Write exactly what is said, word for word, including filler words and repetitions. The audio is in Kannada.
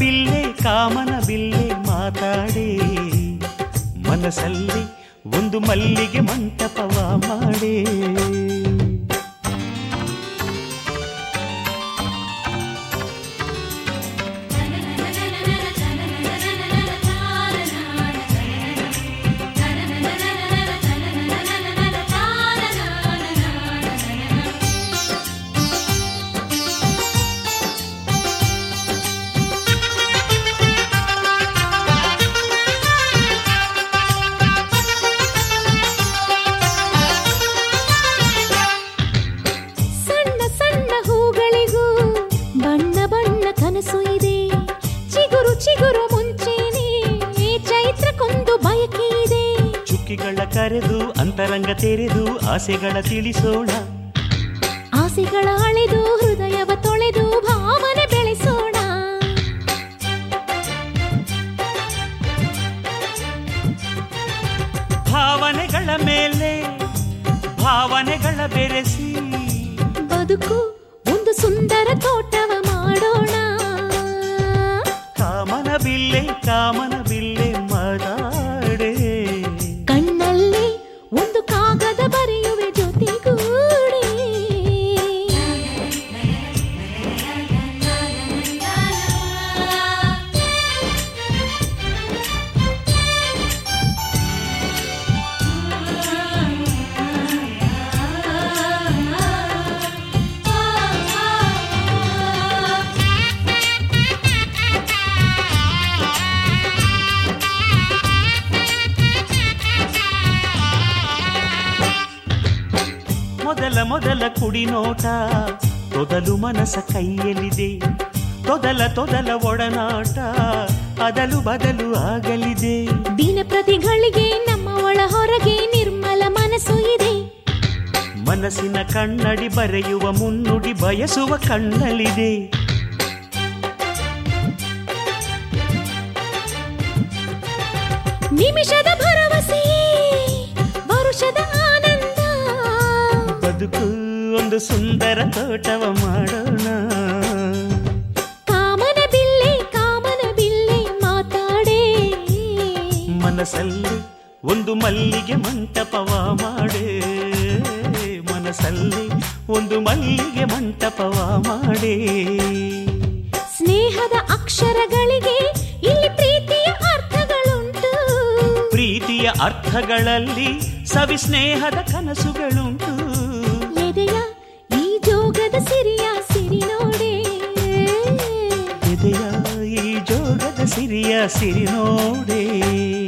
ಬಿಲ್ಲೆ ಕಾಮನ ಬಿಲ್ಲೆ ಮಾತಾಡೆ ಮನಸ್ಸಲ್ಲಿ ಒಂದು ಮಲ್ಲಿಗೆ ಮಂಟಪವ ಮಾಡೆ ಕರೆದು ಅಂತರಂಗ ತೆರೆದು ಆಸೆಗಳ ತಿಳಿಸೋಣ ಆಸೆಗಳ ಅಳೆದು ಹೃದಯವ ತೊಳೆದು ಭಾವನೆ ಬೆಳೆಸೋಣ ಭಾವನೆಗಳ ಮೇಲೆ ಭಾವನೆಗಳ ಬೆರೆಸಿ ಬದುಕು ಒಂದು ಸುಂದರ ತೋಟವ ಮಾಡೋಣ ಕಾಮನ ಬಿಲ್ಲೆ ಕಾಮನ ಬಿಲ್ಲೆ ಮಾತಾಡೆ ಕಣ್ಣಲ್ಲಿ ಒಂದು ಕಾಗದ ಬರೆಯುವೆ ಜೊತೆಗೂಡಿ ಮೊದಲ ಮೊದಲ ಕುಡಿನೋಟ ತೊದಲು ಮನಸ ಕೈಯಲ್ಲಿದೆ ತೊದಲ ತೊದಲ ಒಡನಾಟ ಅದಲು ಬದಲು ಆಗಲಿದೆ ದಿನ ಪ್ರತಿಗಳಿಗೆ ನಮ್ಮ ಒಳ ಹೊರಗೆ ನಿರ್ಮಲ ಮನಸ್ಸು ಇದೆ ಮನಸ್ಸಿನ ಕನ್ನಡಿ ಬರೆಯುವ ಮುನ್ನುಡಿ ಬಯಸುವ ಕಣ್ಣಲ್ಲಿದೆ ನಿಮಿಷದ ಭರವಸೆ ವರುಷದ ಆನಂದ ಬದುಕು ಒಂದು ಸುಂದರ ತೋಟವ ಮಾಡೋಣ ಕಾಮನ ಬಿಲ್ಲೆ ಕಾಮನ ಬಿಲ್ಲೆ ಮಾತಾಡೆ ಮನಸ್ಸಲ್ಲಿ ಒಂದು ಮಲ್ಲಿಗೆ ಮಂಟಪವ ಮಾಡೆ ಮನಸ್ಸಲ್ಲಿ ಒಂದು ಮಲ್ಲಿಗೆ ಮಂಟಪವ ಮಾಡೆ ಸ್ನೇಹದ ಅಕ್ಷರಗಳಿಗೆ ಇಲ್ಲಿ ಪ್ರೀತಿಯ ಅರ್ಥಗಳುಂಟು ಪ್ರೀತಿಯ ಅರ್ಥಗಳಲ್ಲಿ ಸವಿ ಸ್ನೇಹದ ಕನಸುಗಳುಂಟು ಎದೆಯ ಈ ಜೋಗದ ಸಿರಿಯ ಸಿರಿ ನೋಡೆ ಎದೆಯ ಈ ಜೋಗದ ಸಿರಿಯ ಸಿರಿ ನೋಡೆ